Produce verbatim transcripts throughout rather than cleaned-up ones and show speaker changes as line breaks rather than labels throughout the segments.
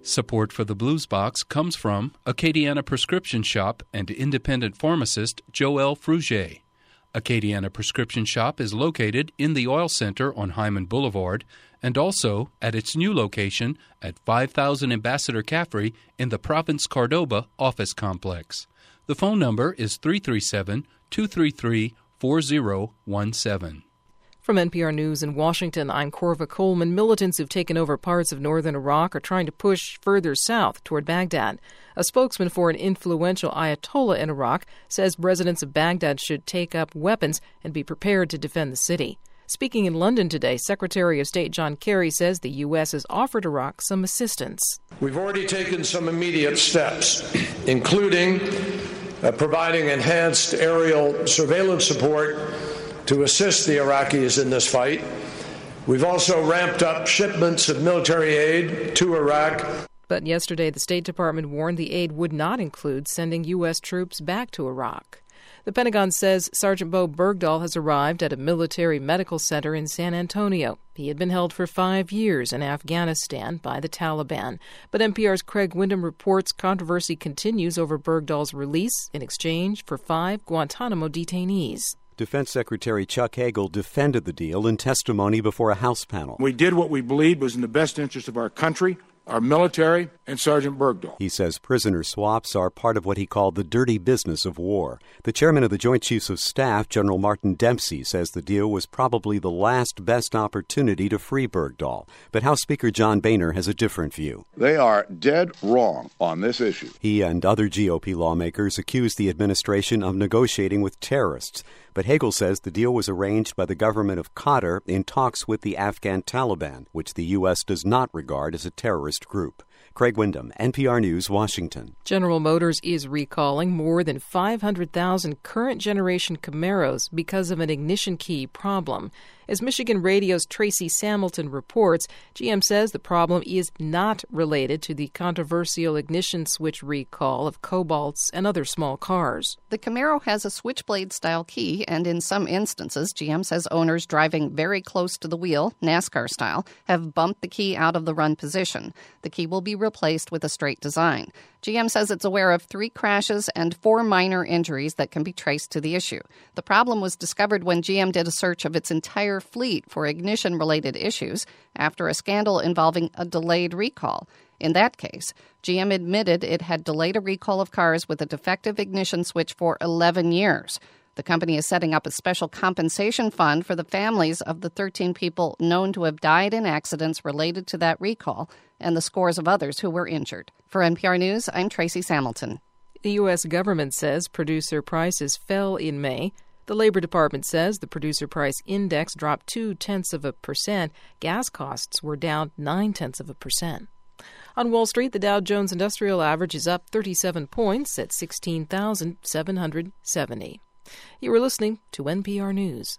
Support for the Blues Box comes from Acadiana Prescription Shop and independent pharmacist Joël Frugier. Acadiana Prescription Shop is located in the Oil Center on Hyman Boulevard and also at its new location at five thousand Ambassador Caffrey in the Province Cordoba office complex. The phone number is three three seven, two three three, four zero one seven.
From N P R News in Washington, I'm Corva Coleman. Militants who've taken over parts of northern Iraq are trying to push further south toward Baghdad. A spokesman for an influential Ayatollah in Iraq says residents of Baghdad should take up weapons and be prepared to defend the city. Speaking in London today, Secretary of State John Kerry says the U S has offered Iraq some assistance.
We've already taken some immediate steps, including uh, providing enhanced aerial surveillance support to assist the Iraqis in this fight. We've also ramped up shipments of military aid to Iraq.
But yesterday, the State Department warned the aid would not include sending U S troops back to Iraq. The Pentagon says Sergeant Bo Bergdahl has arrived at a military medical center in San Antonio. He had been held for five years in Afghanistan by the Taliban. But N P R's Craig Windham reports controversy continues over Bergdahl's release in exchange for five Guantanamo detainees.
Defense Secretary Chuck Hagel defended the deal in testimony before a House panel.
We did what we believed was in the best interest of our country, our military, and Sergeant Bergdahl.
He says prisoner swaps are part of what he called the dirty business of war. The chairman of the Joint Chiefs of Staff, General Martin Dempsey, says the deal was probably the last best opportunity to free Bergdahl. But House Speaker John Boehner has a different view.
They are dead wrong on this issue.
He and other G O P lawmakers accuse the administration of negotiating with terrorists. But Hagel says the deal was arranged by the government of Qatar in talks with the Afghan Taliban, which the U S does not regard as a terrorist group. Craig Windham, N P R News, Washington.
General Motors is recalling more than five hundred thousand current-generation Camaros because of an ignition key problem. As Michigan Radio's Tracy Samilton reports, G M says the problem is not related to the controversial ignition switch recall of Cobalts and other small cars.
The Camaro has a switchblade-style key, and in some instances, G M says owners driving very close to the wheel, NASCAR style, have bumped the key out of the run position. The key will be replaced with a straight design. G M says it's aware of three crashes and four minor injuries that can be traced to the issue. The problem was discovered when G M did a search of its entire fleet for ignition-related issues after a scandal involving a delayed recall. In that case, G M admitted it had delayed a recall of cars with a defective ignition switch for eleven years. The company is setting up a special compensation fund for the families of the thirteen people known to have died in accidents related to that recall and the scores of others who were injured. For N P R News, I'm Tracy Samilton.
The U S government says producer prices fell in May. The Labor Department says the producer price index dropped two-tenths of a percent. Gas costs were down nine-tenths of a percent. On Wall Street, the Dow Jones Industrial Average is up thirty-seven points at sixteen thousand seven hundred seventy. You are listening to N P R News.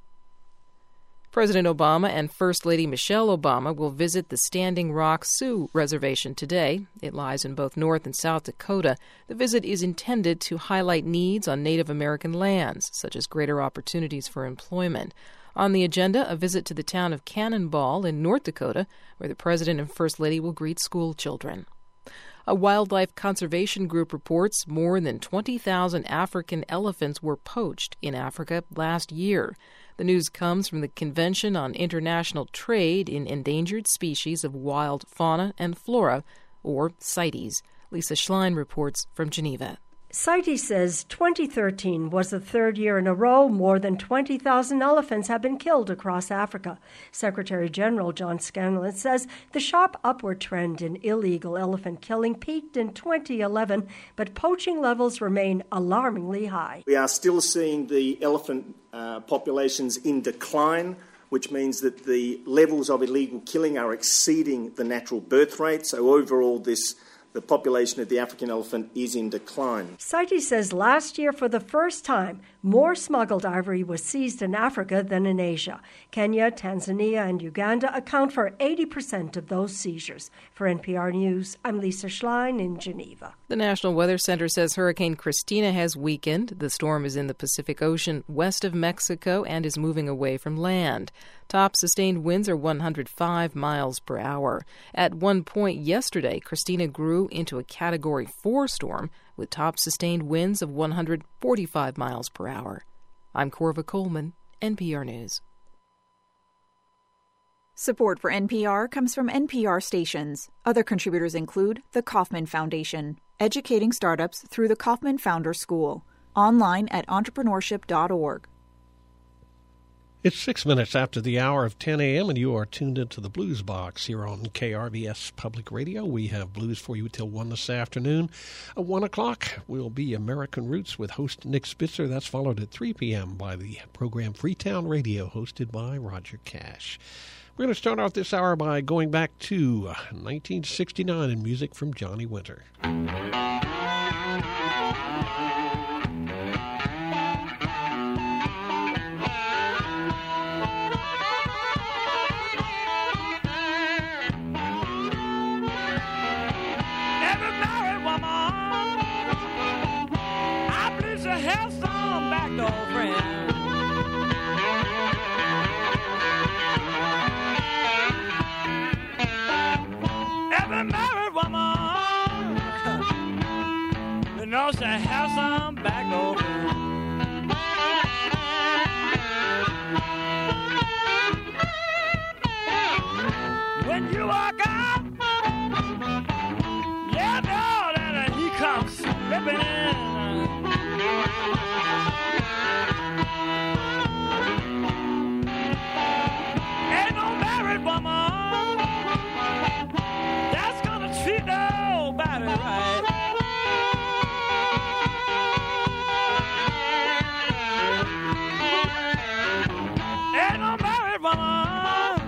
President Obama and First Lady Michelle Obama will visit the Standing Rock Sioux Reservation today. It lies in both North and South Dakota. The visit is intended to highlight needs on Native American lands, such as greater opportunities for employment. On the agenda, a visit to the town of Cannonball in North Dakota, where the President and First Lady will greet school children. A wildlife conservation group reports more than twenty thousand African elephants were poached in Africa last year. The news comes from the Convention on International Trade in Endangered Species of Wild Fauna and Flora, or CITES. Lisa Schlein reports from Geneva.
CITES says twenty thirteen was the third year in a row more than twenty thousand elephants have been killed across Africa. Secretary General John Scanlon says the sharp upward trend in illegal elephant killing peaked in twenty eleven, but poaching levels remain alarmingly high.
We are still seeing the elephant uh, populations in decline, which means that the levels of illegal killing are exceeding the natural birth rate. So overall, this the population of the African elephant is in decline.
CITES says last year, for the first time, more smuggled ivory was seized in Africa than in Asia. Kenya, Tanzania, and Uganda account for eighty percent of those seizures. For N P R News, I'm Lisa Schlein in Geneva.
The National Weather Center says Hurricane Christina has weakened. The storm is in the Pacific Ocean west of Mexico and is moving away from land. Top sustained winds are one hundred five miles per hour. At one point yesterday, Christina grew into a Category four storm with top sustained winds of one hundred forty-five miles per hour. I'm Corva Coleman, N P R News.
Support for N P R comes from N P R stations. Other contributors include the Kauffman Foundation, educating startups through the Kauffman Founder School. Online at entrepreneurship dot org.
It's six minutes after the hour of ten a.m., and you are tuned into the Blues Box here on K R B S Public Radio. We have blues for you till one this afternoon. At one o'clock will be American Roots with host Nick Spitzer. That's followed at three p.m. by the program Freetown Radio, hosted by Roger Cash. We're going to start off this hour by going back to nineteen sixty-nine and music from Johnny Winter.
Have some backdoor friends. Every married woman, you know, she have some backdoor friends. When you walk out, yeah, know that he comes slipping in. Ain't no married woman that's gonna treat nobody right. Ain't no married woman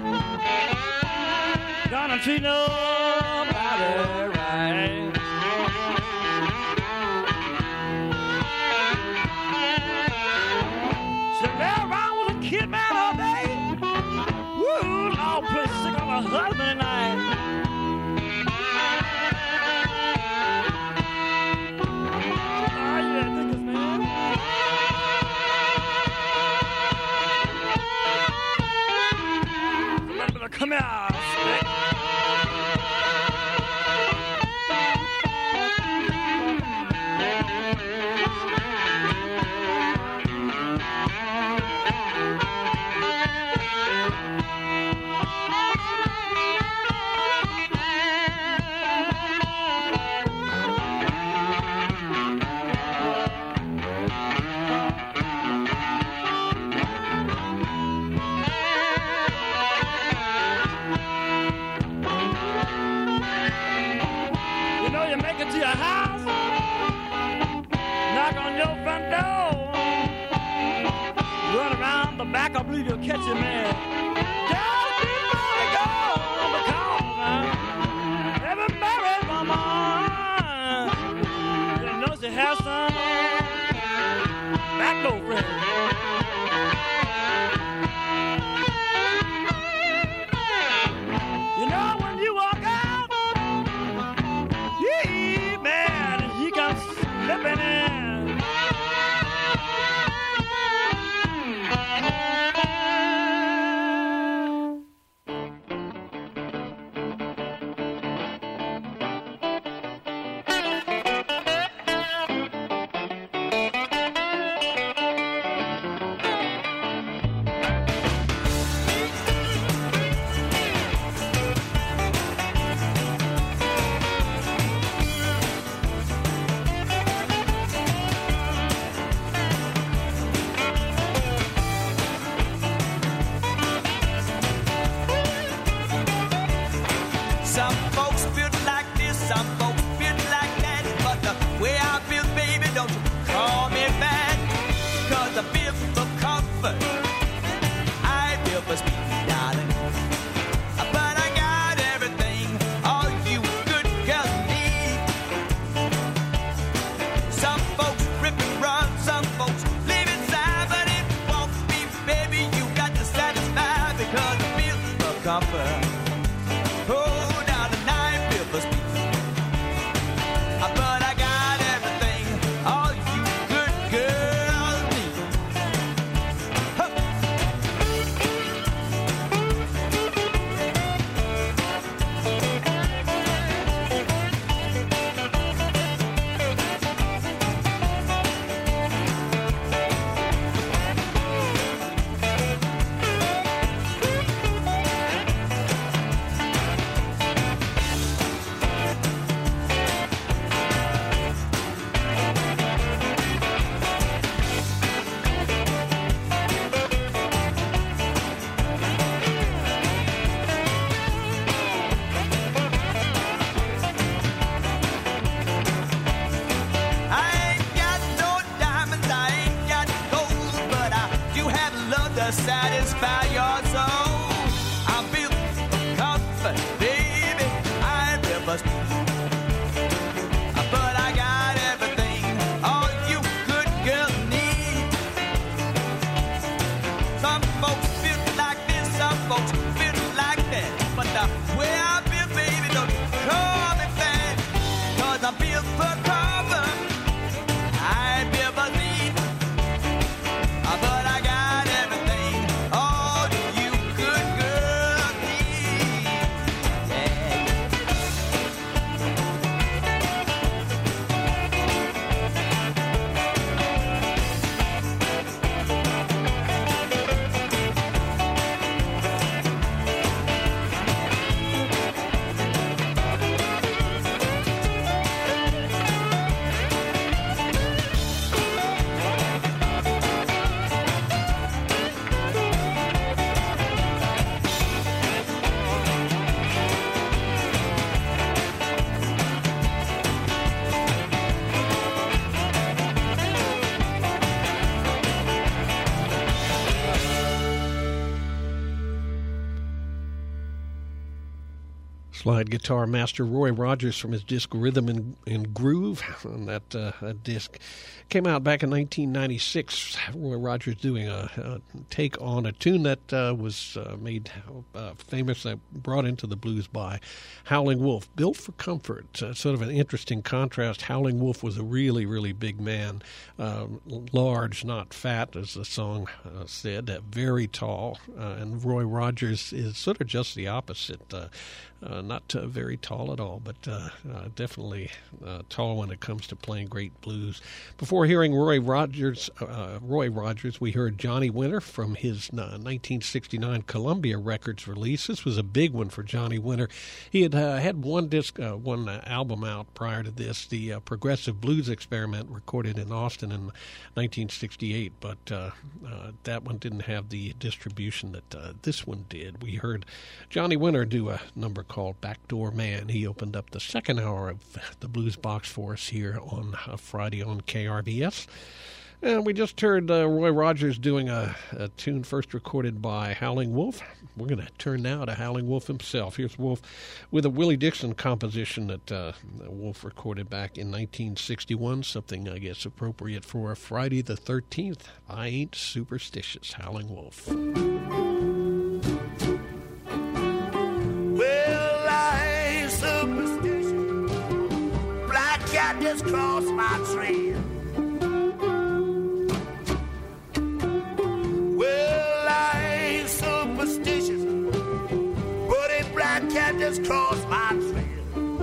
gonna treat nobody right. She lay around with a kid man all day. Woo, Lord, please sick of her husband and I. Oh, yeah, think it's man. A little bit of come here, stick. To your house, knock on your front door, run around the back, I believe you'll catch your man. Just before you go, because uh, every married woman, you know she has some backdoor friends. You know when you walk out, slipping in. to satisfy your soul. I'm built for comfort, baby. I'm built for but I got everything all you good girl need. Some folks feel like this, some folks feel like that, but the way I feel, baby, don't call me fat, 'cause I'm built for comfort. I built for need, but I got everything all you good girl need. Yeah.
Slide guitar master Roy Rogers from his disc Rhythm and, and Groove. And that, uh, that disc came out back in nineteen ninety-six. Roy Rogers doing a, a take on a tune that uh, was uh, made uh, famous, uh, brought into the blues by Howling Wolf. Built for Comfort. Uh, sort of an interesting contrast. Howling Wolf was a really, really big man. Uh, large, not fat, as the song uh, said. Uh, very tall. Uh, and Roy Rogers is sort of just the opposite. Uh, Uh, not uh, very tall at all, but uh, uh, definitely uh, tall when it comes to playing great blues. Before hearing Roy Rogers, uh, Roy Rogers, we heard Johnny Winter from his uh, nineteen sixty-nine Columbia Records release. This was a big one for Johnny Winter. He had uh, had one disc, uh, one uh, album out prior to this, the uh, Progressive Blues Experiment, recorded in Austin in nineteen sixty-eight, but uh, uh, that one didn't have the distribution that uh, this one did. We heard Johnny Winter do a number called Backdoor Man. He opened up the second hour of the Blues Box for us here on uh, Friday on K R B S. And we just heard uh, Roy Rogers doing a, a tune first recorded by Howling Wolf. We're going to turn now to Howling Wolf himself. Here's Wolf with a Willie Dixon composition that uh, Wolf recorded back in nineteen sixty-one, something, I guess, appropriate for Friday the thirteenth. I Ain't Superstitious. Howling Wolf.
Well, I ain't superstitious. Black cat just crossed my trail. Well, I ain't superstitious, but a black cat just crossed my trail.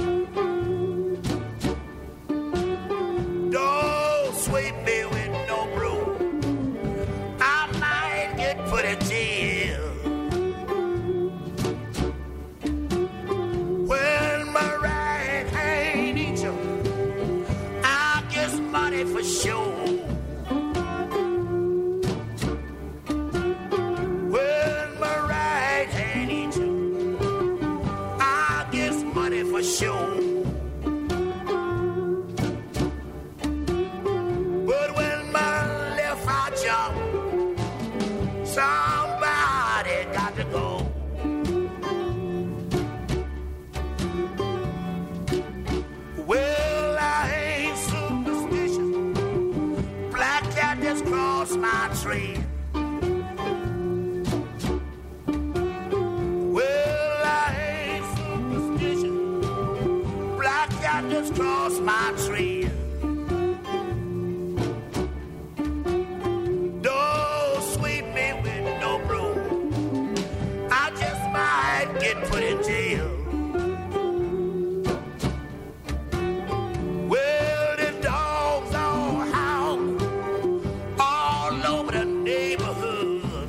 Don't sweep me with no broom. I might get put in jail. When my right hand eats you, I guess money for sure. When my right hand eats you, I guess money for sure. But when my left eye jump, somebody got to go. Well, I ain't superstitious. Black cat just crossed my trail. Well, I ain't superstitious. Black cat just crossed my trail. Don't sweep me with no broom. I just might get put in jail. Well, the dogs all howl all over the neighborhood.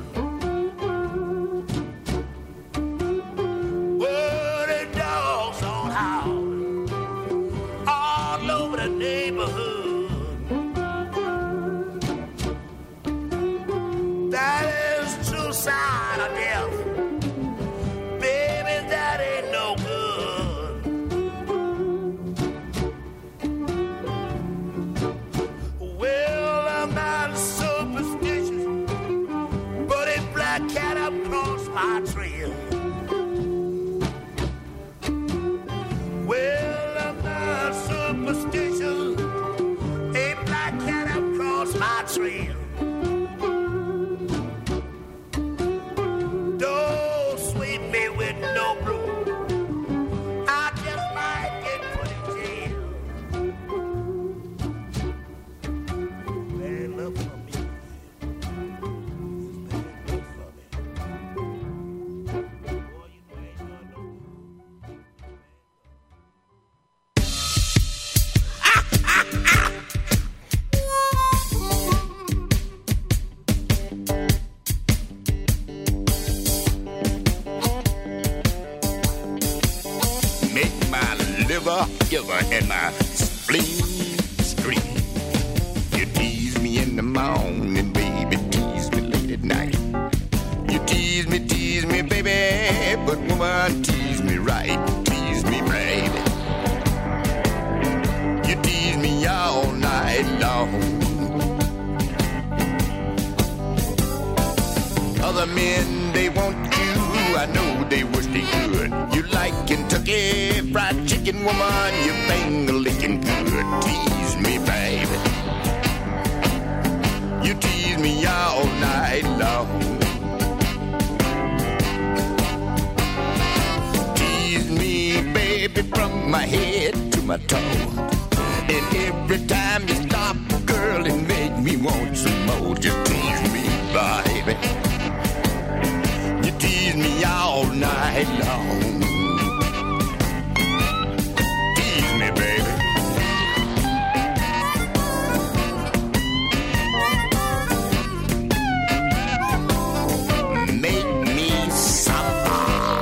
Well, the dogs all howl all over the neighborhood. That is true sign of death. Baby, that ain't no good. Well, I'm not superstitious, but a black cat up across my trail. Well, I'm not superstitious. A black cat up across my trail. Don't sweep me with no broom. I just might get put in jail. Bad luck for me. Bad luck for me. Boy, you know I ain't got no.
Make my liver giver and my spleen scream. You tease me in the morning, baby, tease me late at night. You tease me, tease me, baby, but woman, tease me right, tease me, baby. You tease me all night long. Other men, they want you, I know they wish they could. You like Kentucky fried chicken, woman, you finger licking good. Tease me, baby. You tease me all night long. Tease me, baby, from my head to my toe. And every time you stop, girl, it make me want some more. Just tease me, baby. You tease me all night long. Tease me, baby. Make me suffer.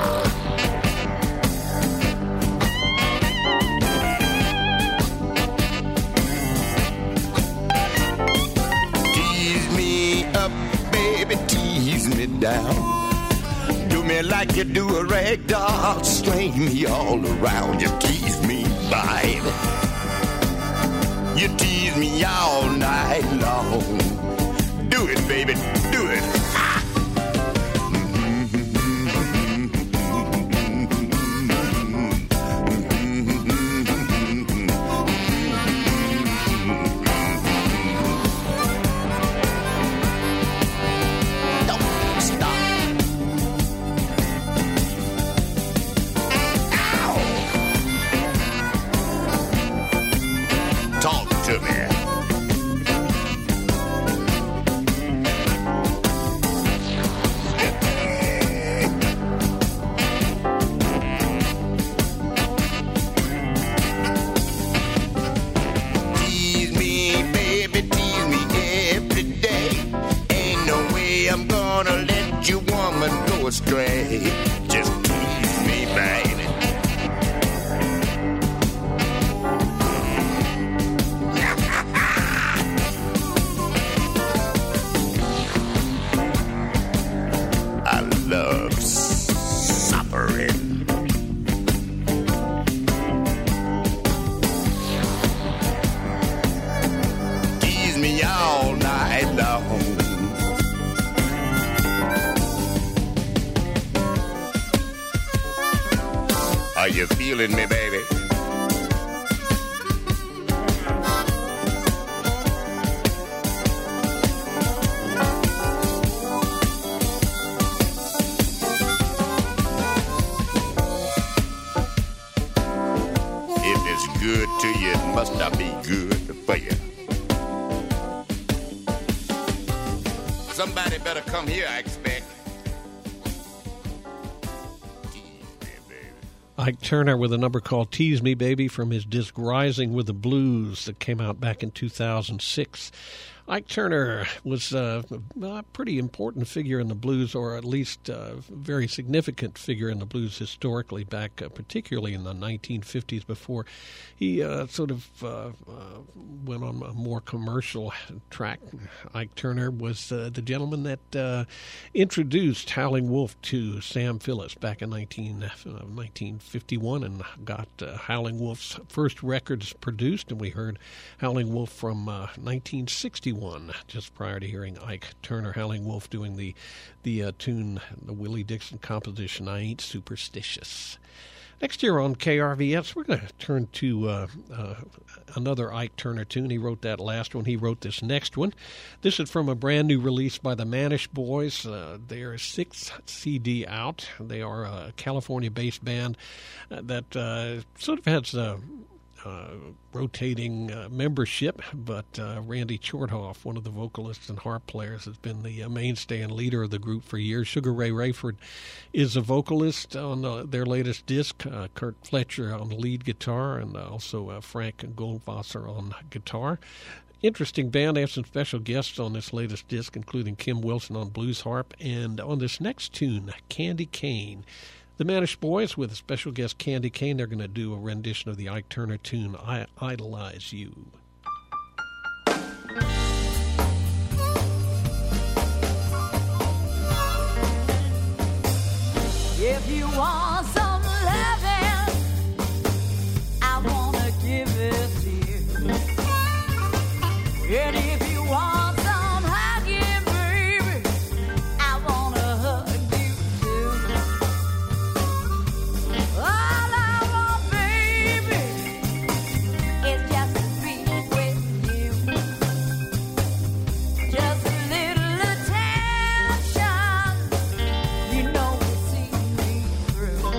Tease me up, baby, tease me down. Do me like you do a rag doll, swing me all around. You tease me, baby. You tease me all night long. Do it, baby, do it. Ah. Don't stop. Talk to me. Tease me, baby, tease me every day. Ain't no way I'm gonna let you, woman, go astray. Just tease me, baby. I love suffering. Tease me all night long. Are you feeling me, baby? If it's good to you, it must not be good for you. Somebody better come here, I expect.
Ike Turner with a number called Tease Me Baby from his disc Rising with the Blues that came out back in two thousand six. Ike Turner was uh, a pretty important figure in the blues, or at least a very significant figure in the blues historically, back uh, particularly in the nineteen fifties, before he uh, sort of uh, uh, went on a more commercial track. Ike Turner was uh, the gentleman that uh, introduced Howling Wolf to Sam Phillips back in nineteen, uh, nineteen fifty-one and got uh, Howling Wolf's first records produced, and we heard Howling Wolf from uh, nineteen sixty-one. forty-one, just prior to hearing Ike Turner, Howling Wolf doing the the uh, tune, the Willie Dixon composition, I Ain't Superstitious. Next year on K R V S, we're going to turn to uh, uh, another Ike Turner tune. He wrote that last one. He wrote this next one. This is from a brand new release by the Manish Boys. Uh, their sixth C D out. They are a California-based band uh, that uh, sort of has a uh, rotating uh, membership, but uh, Randy Chorthoff, one of the vocalists and harp players, has been the uh, mainstay and leader of the group for years. Sugar Ray Rayford is a vocalist on uh, their latest disc, uh, Kurt Fletcher on the lead guitar, and uh, also uh, Frank Goldwasser on guitar. Interesting band. They have some special guests on this latest disc, including Kim Wilson on blues harp, and on this next tune, Candy Cane. The Manish Boys with a special guest, Candy Cane. They're going to do a rendition of the Ike Turner tune, I Idolize You.
If you want some loving, I want to give it to you. And if you want some hugging, baby, I want to hug you too. All I want, baby, is just to be with you. Just a little attention, you know will see me through.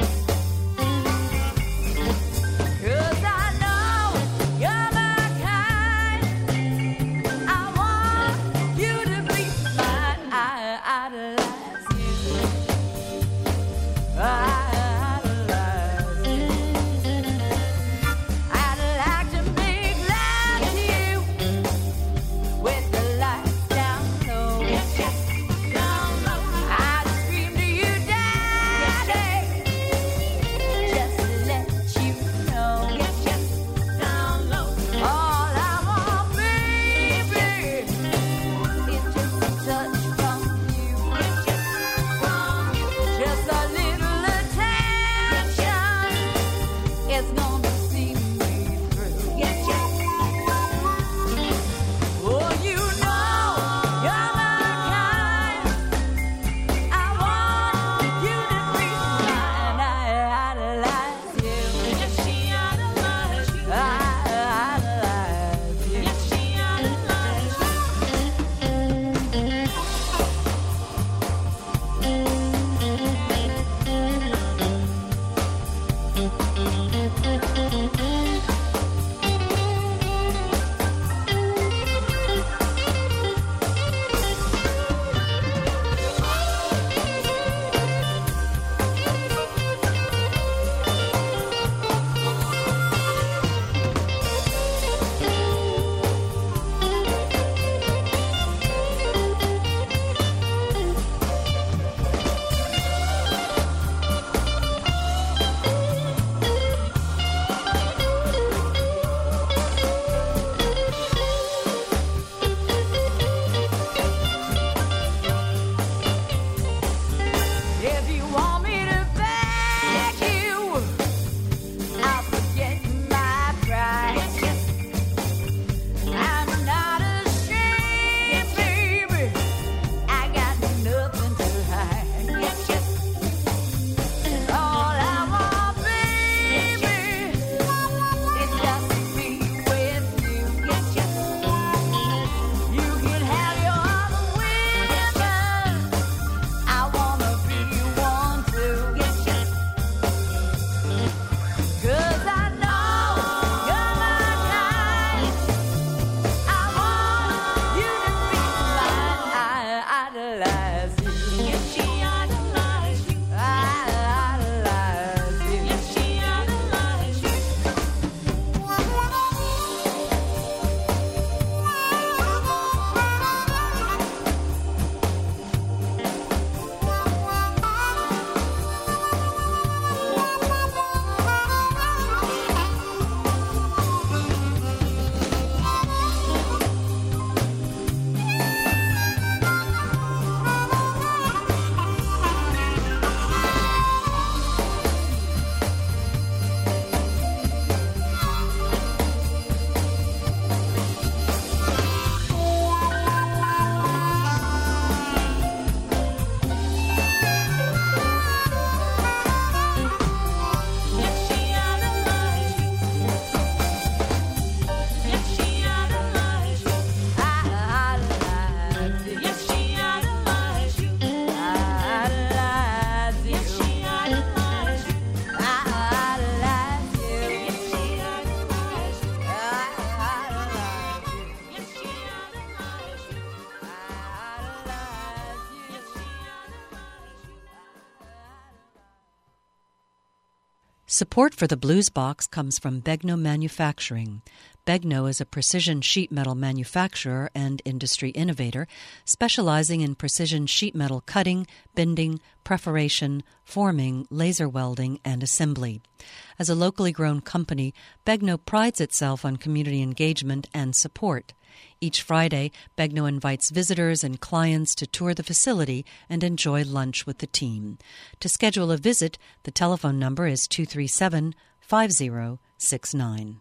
Support for the Blues Box comes from Begno Manufacturing. Begno is a precision sheet metal manufacturer and industry innovator, specializing in precision sheet metal cutting, bending, perforation, forming, laser welding, and assembly. As a locally grown company, Begno prides itself on community engagement and support. Each Friday, Begno invites visitors and clients to tour the facility and enjoy lunch with the team. To schedule a visit, the telephone number is two three seven, five zero six nine.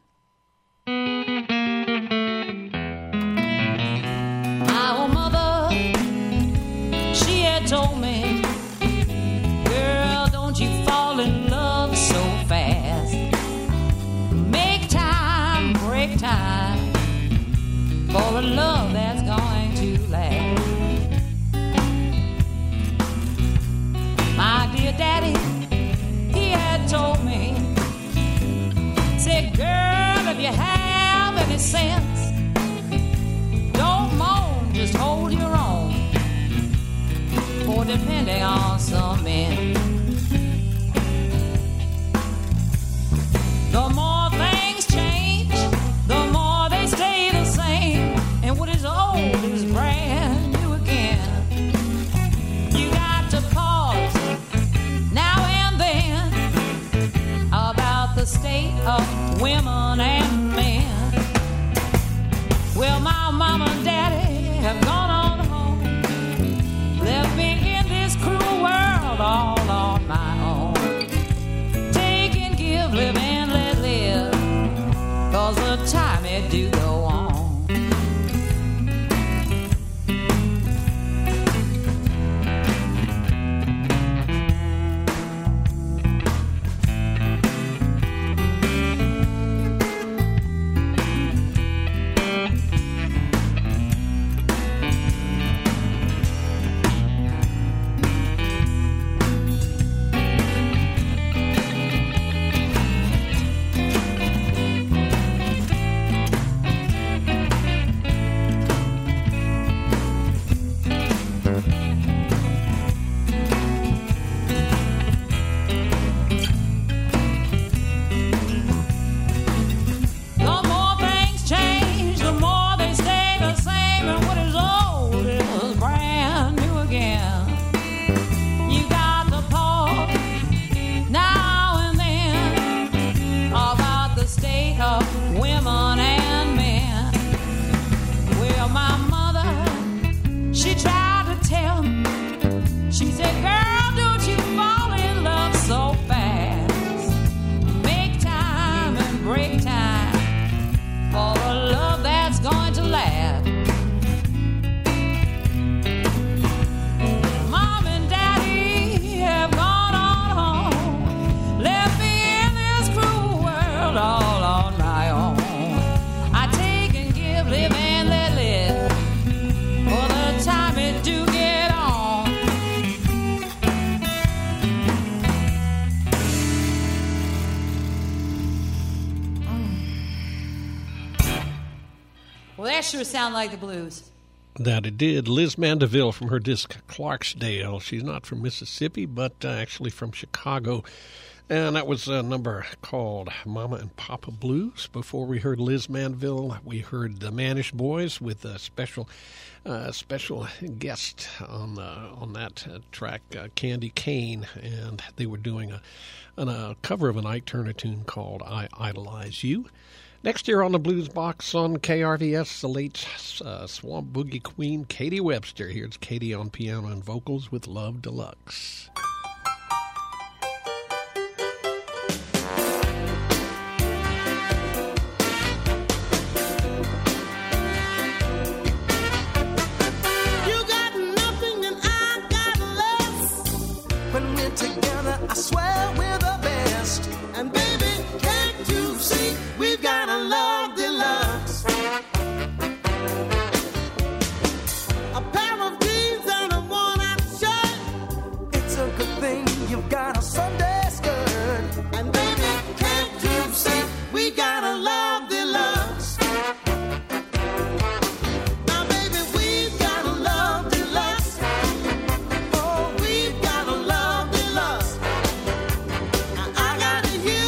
Our mother, she had told me, girl, don't you fall in love so fast. Make time, break time for a love that's going to last. My dear daddy, he had told me, said, girl, if you have any sense, don't moan, just hold your own, for depending on some men, the more things change, the more they stay the same, and what is old is brand new again. You got to pause now and then about the state of women and men. Well, my mama and daddy have gone on home, left me in this cruel world all on my own. Take and give, live and let live, 'cause the time it do go on. Sure sound like the blues.
That it did. Liz Mandeville from her disc Clarksdale. She's not from Mississippi, but uh, actually from Chicago. And that was a number called Mama and Papa Blues. Before we heard Liz Mandeville, we heard the Manish Boys with a special uh, special guest on uh, on that uh, track, uh, Candy Kane. And they were doing a, an, a cover of an Ike Turner tune called I Idolize You. Next year on the Blues Box on K R V S, the late uh, Swamp Boogie Queen, Katie Webster. Here's Katie on piano and vocals with Love Deluxe.
You got nothing and I got less. When we're together, I swear we're the best. And baby, can't you see we've got a love deluxe? A pair of jeans and a worn-out shirt. It's a good thing you've got a Sunday skirt. And baby, can't you see we got a love deluxe? Now baby, we've got a love deluxe. Oh, we've got a love deluxe. Now I gotta hear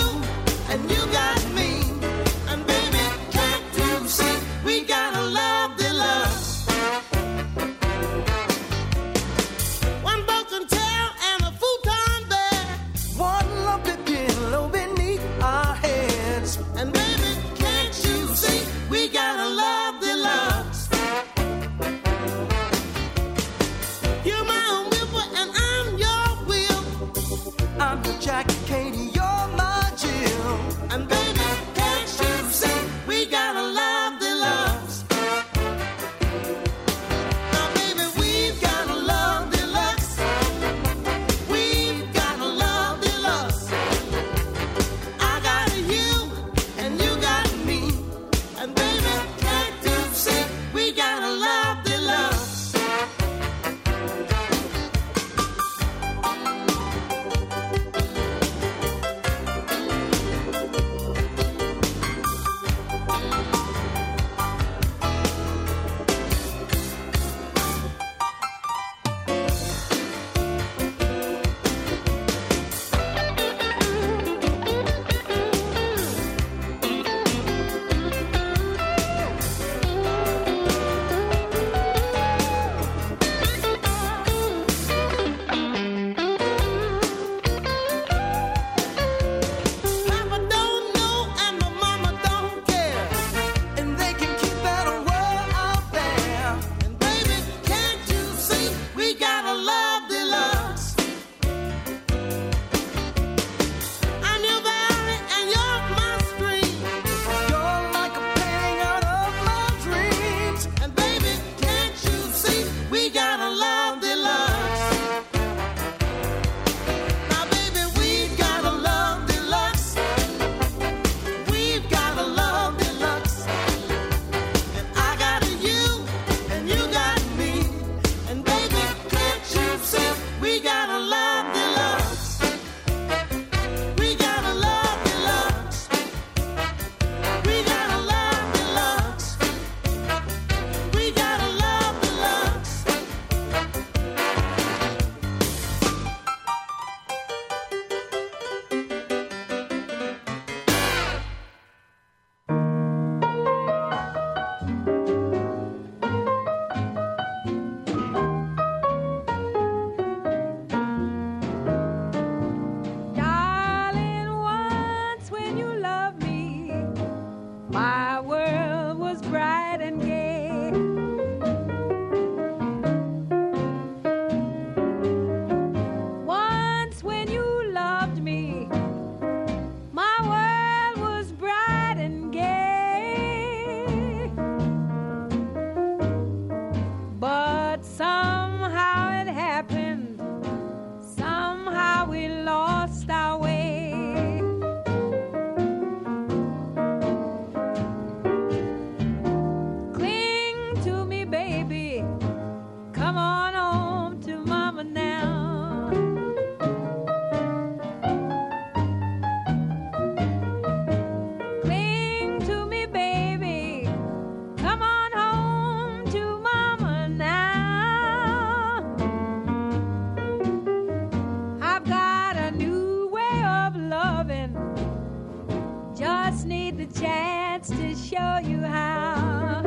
chance to show you how.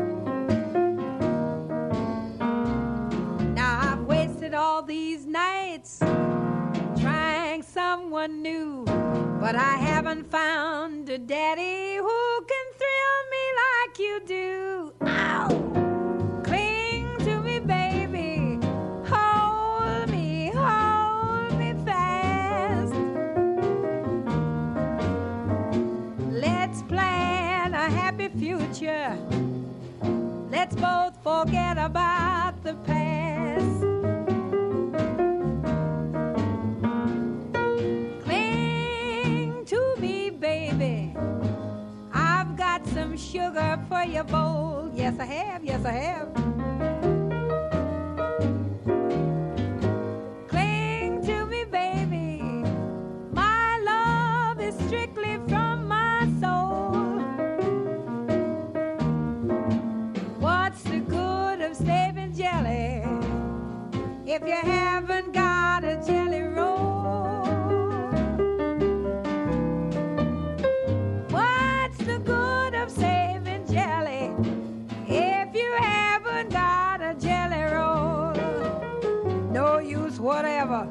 Now I've wasted all these nights trying someone new, but I haven't found a daddy who can thrill me like you do. Ow! Cling to me, baby. Hold me, hold me fast. Let's plan a happy future. Let's both forget about the past. Cling to me, baby. I've got some sugar for your bowl. Yes, I have. Yes, I have. Cling to me, baby. My love is strictly from my soul. What's the good of saving jelly if you haven't got a jelly roll? What's the good of saving jelly if you haven't got a jelly roll? No use whatever.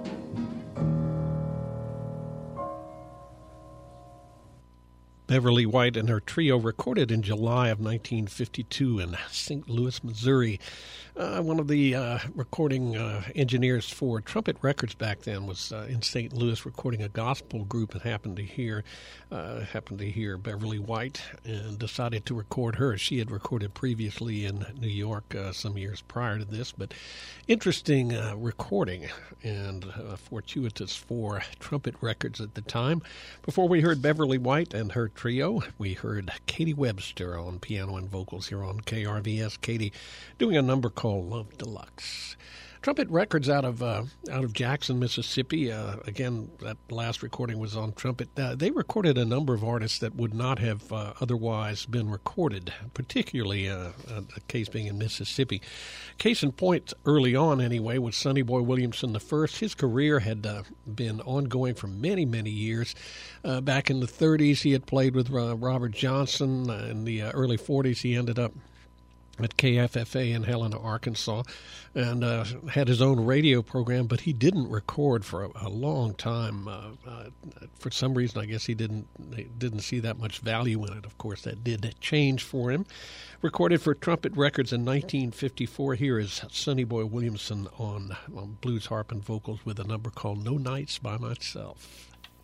Beverly White and her trio recorded in July of nineteen fifty-two in Saint Louis, Missouri. Uh, one of the uh, recording uh, engineers for Trumpet Records back then was uh, in Saint Louis recording a gospel group and happened to hear uh, happened to hear Beverly White and decided to record her. She had recorded previously in New York uh, some years prior to this, but interesting uh, recording and uh, fortuitous for Trumpet Records at the time. Before we heard Beverly White and her trio, we heard Katie Webster on piano and vocals here on K R V S. Katie doing a number called Love Deluxe. Trumpet Records out of uh, out of Jackson, Mississippi. Uh, again, that last recording was on trumpet. Uh, they recorded a number of artists that would not have uh, otherwise been recorded, particularly uh, uh, the case being in Mississippi. Case in point, early on anyway, was Sonny Boy Williamson the First. His career had uh, been ongoing for many, many years. Uh, back in the thirties, he had played with uh, Robert Johnson. Uh, in the uh, early forties, he ended up at K F F A in Helena, Arkansas, and uh, had his own radio program, but he didn't record for a, a long time. Uh, uh, for some reason, I guess he didn't he didn't see that much value in it. Of course, that did change for him. Recorded for Trumpet Records in nineteen fifty-four. Here is Sonny Boy Williamson on, on blues harp and vocals with a number called No Nights by Myself.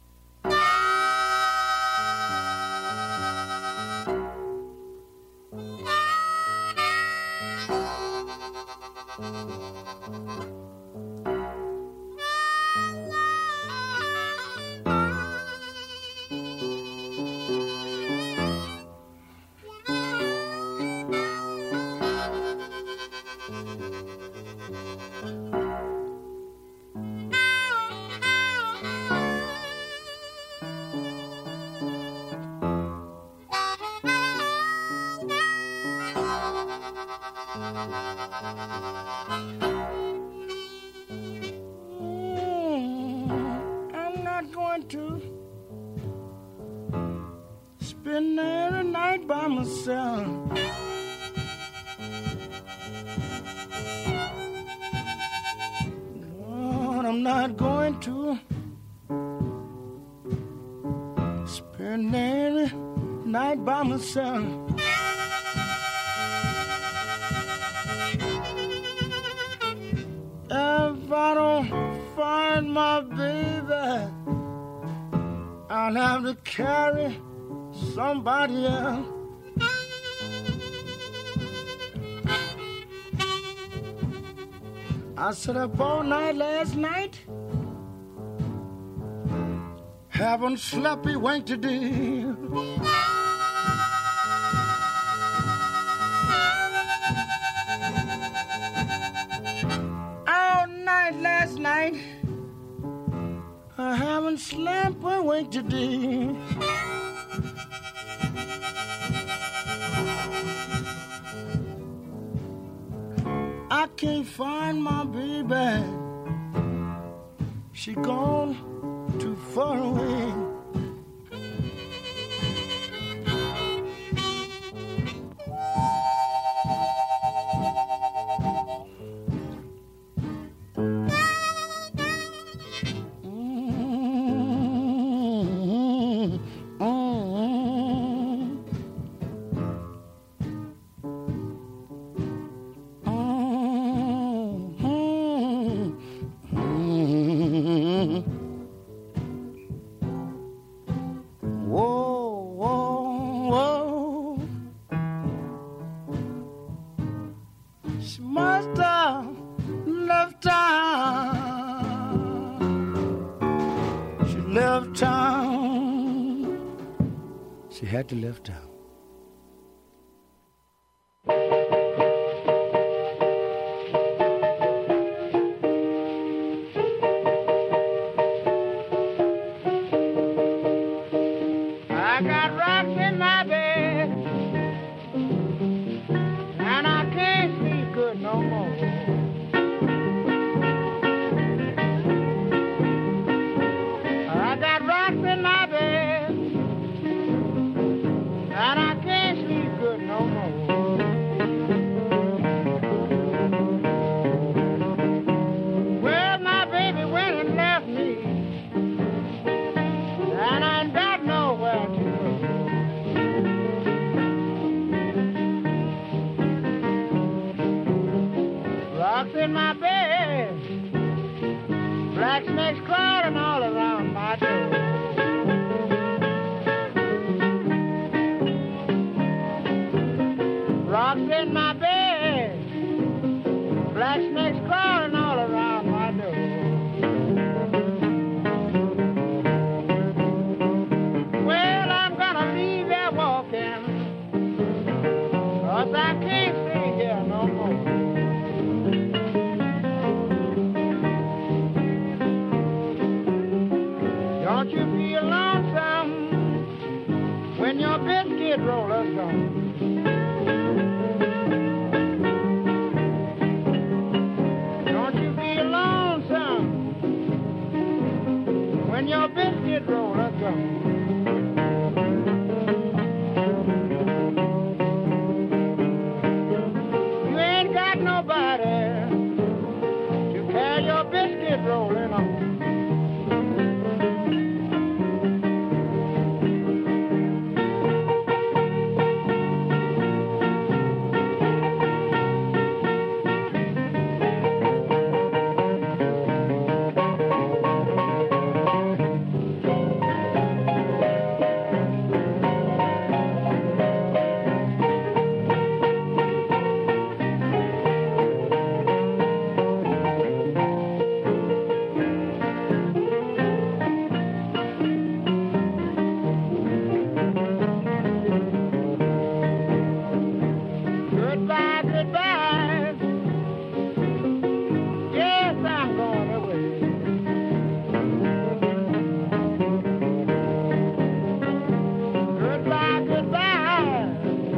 I'm not going to spend every night by myself. Lord, I'm not going to spend every night by myself. If I don't find my baby, I'll have to carry somebody else. I sat up all night last night, haven't slept a wink today. All night last night, I haven't slept a wink today. I can't find my baby, she gone too far away. town. She had to leave town.
I got rocks in my bed, and I can't sleep good no more. I got rocks in my bed, and I can't sleep good no more. Well, my baby went and left me, and I ain't got nowhere to go. Rocks in my bed, black snakes crawling all around my door. Rocks in my bed, black snakes crawling all around my door. Well, I'm gonna leave there walking, 'cause I can't stay here no more. Don't you feel lonesome when your biscuit roller's gone? Don't you feel lonesome when your biscuit roller's gone? You ain't got nobody to carry your biscuit rolling on. Goodbye, goodbye. Yes, I'm going away. Goodbye, goodbye.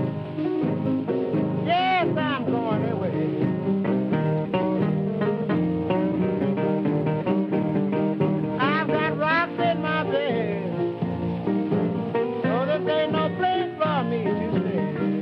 Yes, I'm going away. I've got rocks in my bed, so this ain't no place for me to stay.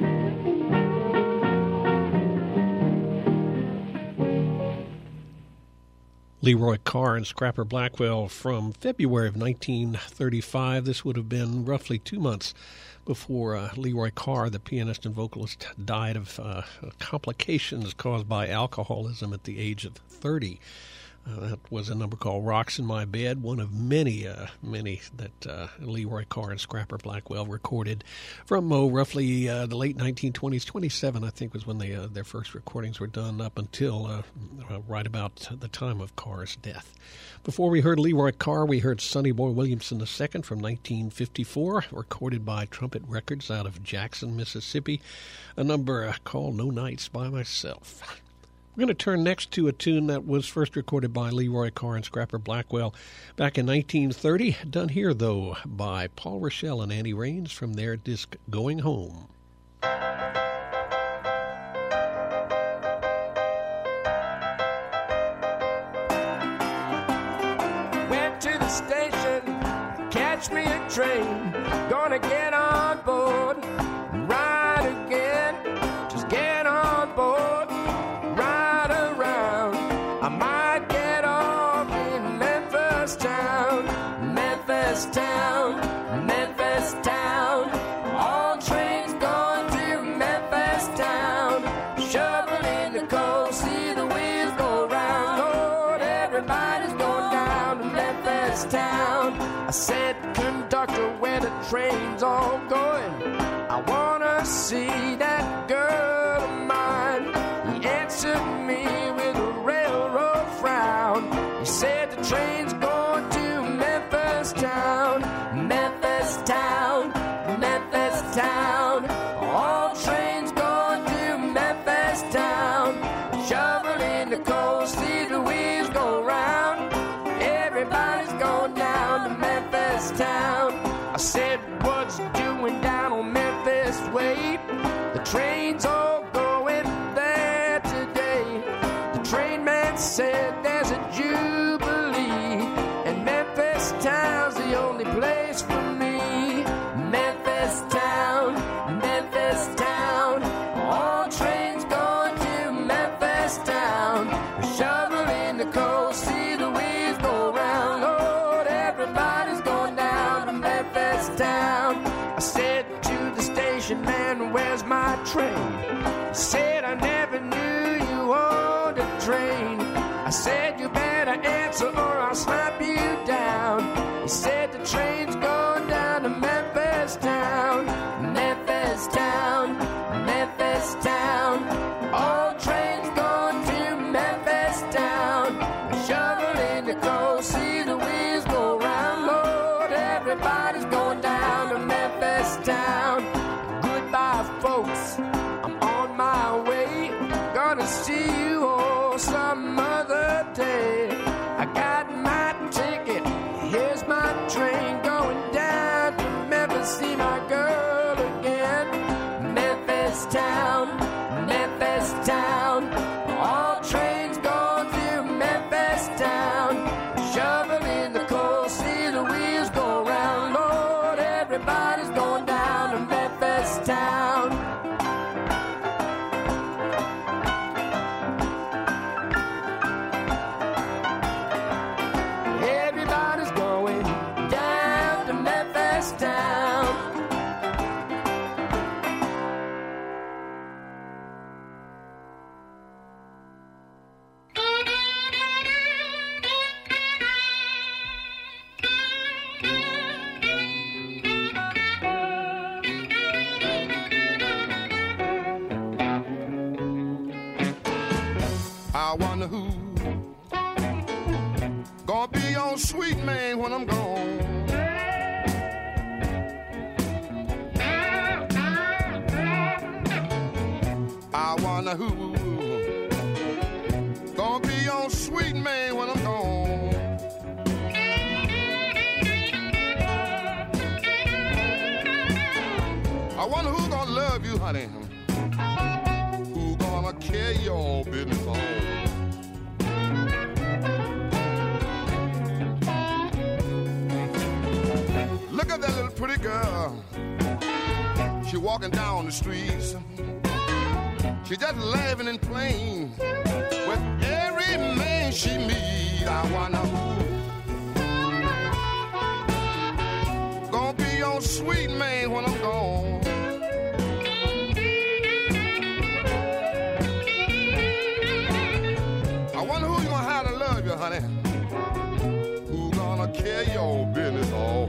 Leroy Carr and Scrapper Blackwell from February of nineteen thirty-five. This would have been roughly two months before uh, Leroy Carr, the pianist and vocalist, died of uh, complications caused by alcoholism at the age of thirty. Uh, that was a number called Rocks in My Bed, one of many, uh, many that uh, Leroy Carr and Scrapper Blackwell recorded from oh, roughly uh, the late nineteen twenties. twenty-seven, I think, was when they, uh, their first recordings were done up until uh, uh, right about the time of Carr's death. Before we heard Leroy Carr, we heard Sonny Boy Williamson the Second from nineteen fifty-four, recorded by Trumpet Records out of Jackson, Mississippi, a number uh, called No Nights by Myself. We're going to turn next to a tune that was first recorded by Leroy Carr and Scrapper Blackwell back in nineteen thirty, done here, though, by Paul Rochelle and Annie Raines from their disc Going Home.
Went to the station, catch me a train, gonna get on board, ride again, just get on board. I might get off in Memphis town, Memphis town, Memphis town. All trains going to Memphis town. Shoveling the coal, see the wheels go round. Lord, everybody's going down to Memphis town. I said, conductor, where the train's all going? I wanna see that girl of mine. He answered me with a railroad frown. He said the train's going to Memphis Memphis town, Memphis town, Memphis town. All trains going to Memphis town. Shoveling the coal, see the wheels go round. Everybody's going down to Memphis town. I said, what's doing down on Memphis way? The train's all going there today. The train man said there's a jubilee, and Memphis town's the only place for me. Memphis town, Memphis town. All trains going to Memphis town. Shoveling the coal, see the wheels go round. Lord, everybody's going down to Memphis town. I said to the station man, where's my train? He said, I never knew you owned a train. I said, you better answer or I'll slap you down. He said, the train's going down to Memphis town. Memphis town, Memphis town. All trains going to Memphis town. Shoveling the coal, see the wheels go round. Lord, everybody's going down to Memphis town. Goodbye, folks, I'm on my way. Gonna see you all some other day. I got my ticket, here's my train. Going down to Memphis, see my girl again. Memphis town, Memphis town. All trains going to Memphis town. Shoveling the coal, see the wheels go round. Lord, everybody's going down to Memphis town. Everybody's going down to Memphis town.
I wonder who gonna be on Sweet Man when I'm gone. I wonder who gonna be on Sweet Man when I'm gone. I wonder who gonna love you, honey. Who gonna carry your business home. Look at that little pretty girl. She walking down the streets. She just laughing and playing with every man she meet. I wonder who gonna be on Sweet Man when I'm gone. I wonder who's gonna have to love you, honey. Who gonna carry your business all.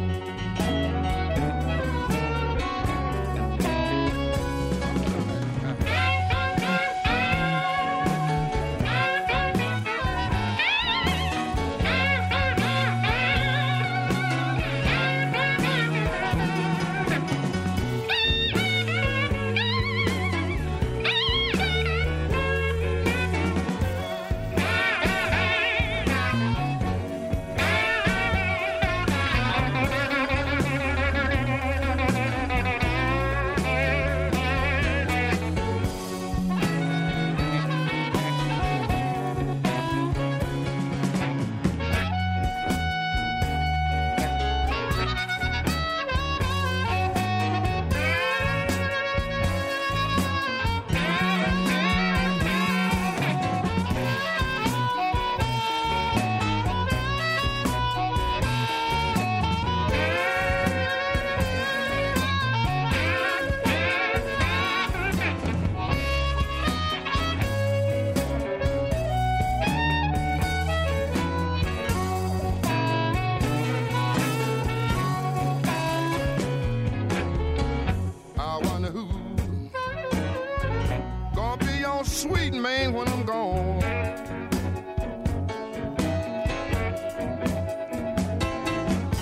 Sweet Man when I'm gone.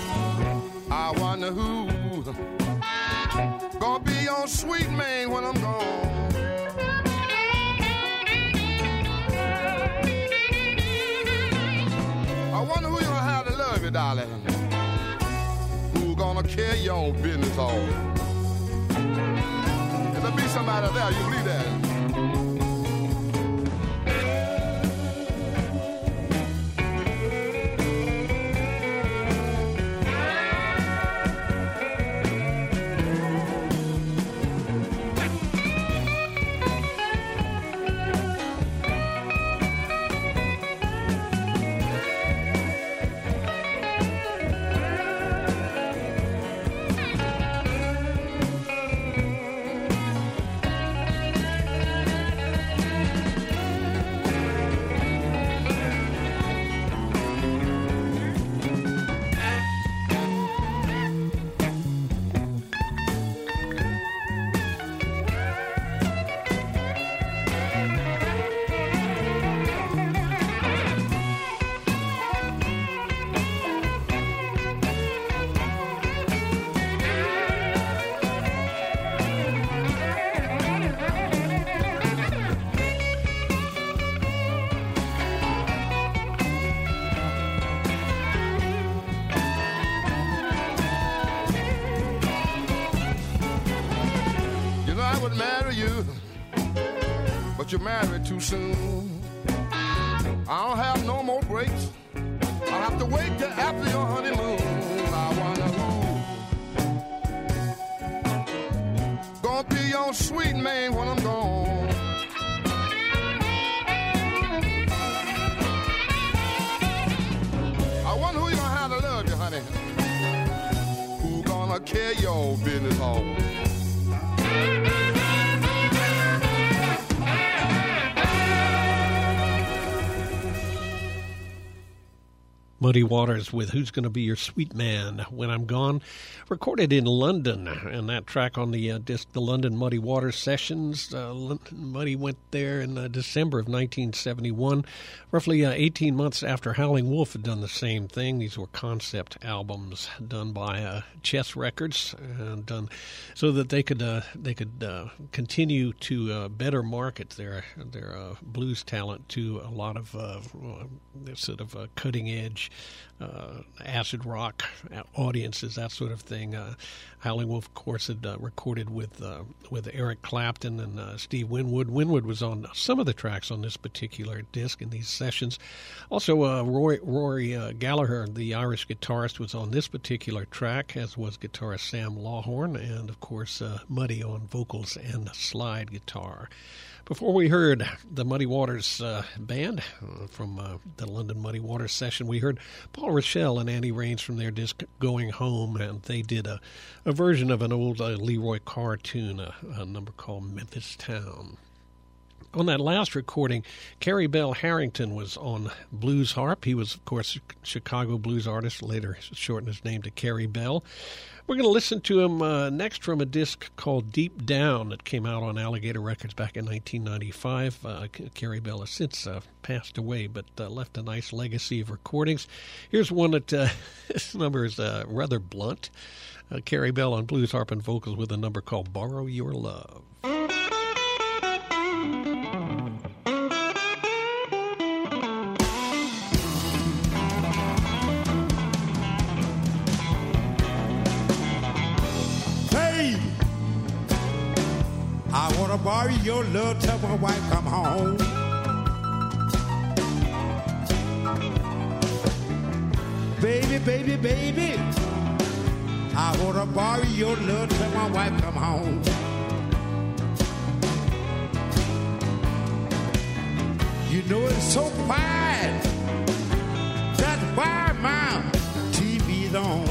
on sweet Maine when I'm gone. I wonder who you gonna have to love you, darling. Who gonna carry your own business on? There'll be somebody there, you believe that? But you're married too soon. I don't have no more breaks. I'll have to wait till after your honeymoon. I wonder who gonna be your sweet man when I'm gone. I wonder who you gonna have to love you, honey. Who gonna carry your business home?
Muddy Waters with Who's Gonna Be Your Sweet Man When I'm Gone, recorded in London, and that track on the uh, disc, the London Muddy Waters Sessions. Uh, Muddy went there in uh, December of nineteen seventy-one, roughly uh, eighteen months after Howling Wolf had done the same thing. These were concept albums done by uh, Chess Records, uh, done so that they could uh, they could uh, continue to uh, better market their their uh, blues talent to a lot of uh, sort of uh, cutting edge uh, acid rock audiences, that sort of thing. Uh, Howling Wolf, of course, had uh, recorded with uh, with Eric Clapton and uh, Steve Winwood. Winwood was on some of the tracks on this particular disc in these sessions. Also, uh, Rory, Rory uh, Gallagher, the Irish guitarist, was on this particular track, as was guitarist Sam Lawhorn, and, of course, uh, Muddy on vocals and slide guitar. Before we heard the Muddy Waters uh, band uh, from uh, the London Muddy Waters session, we heard Paul Rochelle and Andy Raines from their disc Going Home, and they did a, a version of an old uh, Leroy Carr tune, a, a number called Memphis Town. On that last recording, Carrie Bell Harrington was on blues harp. He was, of course, a Chicago blues artist, later shortened his name to Carrie Bell. We're going to listen to him uh, next from a disc called Deep Down that came out on Alligator Records back in nineteen ninety-five. Uh, Carrie Bell has since uh, passed away, but uh, left a nice legacy of recordings. Here's one that uh, this number is uh, rather blunt. Uh, Carrie Bell on blues harp and vocals with a number called Borrow Your Love.
I wanna borrow your love till my wife come home. Baby, baby, baby, I wanna borrow your love till my wife come home. You know it's so fine, that's why my T V's on.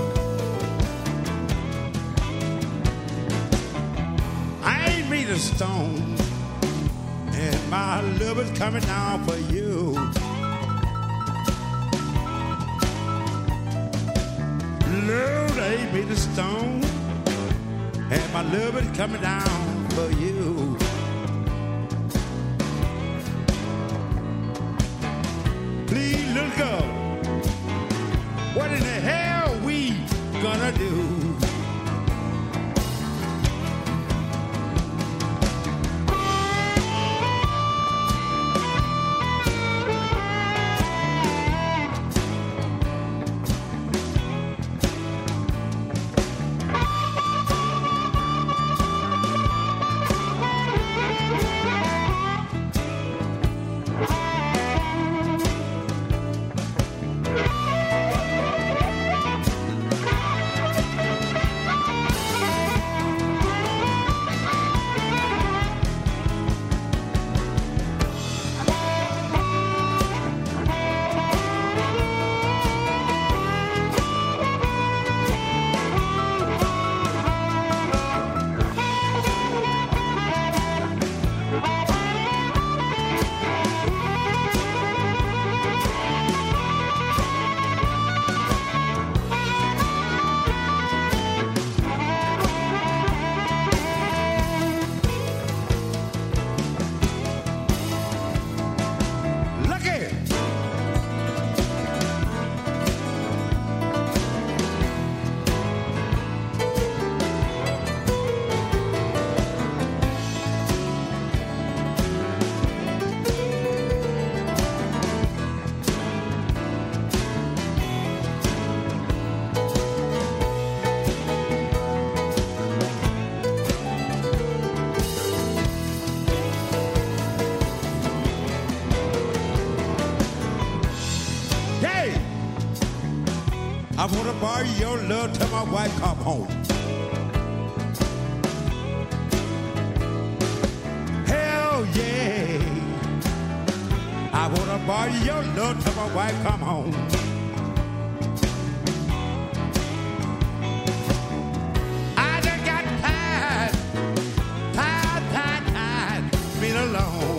Made of stone, and my love is coming down for you. Lord, I ain't made of stone, and my love is coming down for you. Please look up, what in the hell we gonna do?
I wanna borrow your love till my wife come home. Hell yeah. I wanna borrow your love till my wife come home. I done got tired, tired, tired, tired, being alone.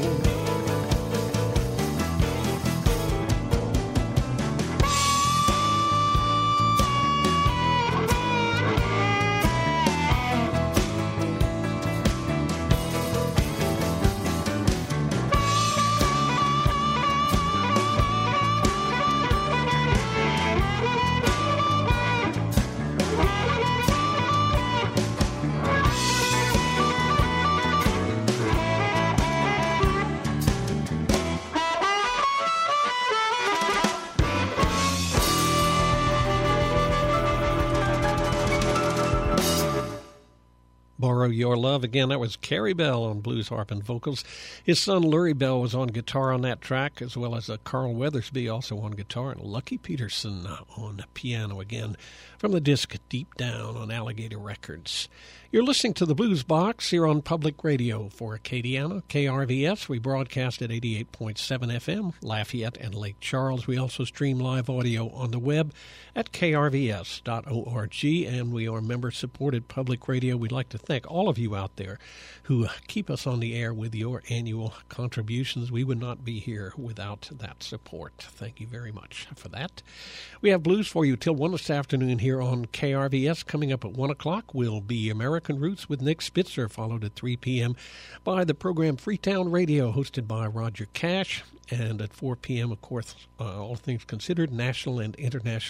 Borrow Your Love. Again, that was Carrie Bell on blues harp and vocals. His son Lurie Bell was on guitar on that track, as well as uh, Carl Weathersby also on guitar, and Lucky Peterson on piano again from the disc Deep Down on Alligator Records. You're listening to the Blues Box here on Public Radio for Acadiana, K R V S. We broadcast at eighty-eight point seven F M, Lafayette and Lake Charles. We also stream live audio on the web at K R V S dot org, and we are member-supported public radio. We'd like to thank all of you out there who keep us on the air with your annual contributions. We would not be here without that support. Thank you very much for that. We have blues for you till one this afternoon here on K R V S. Coming up at one o'clock will be American Roots with Nick Spitzer, followed at three p.m. by the program Freetown Radio, hosted by Roger Cash. And at four p.m., of course, uh, all things considered, national and international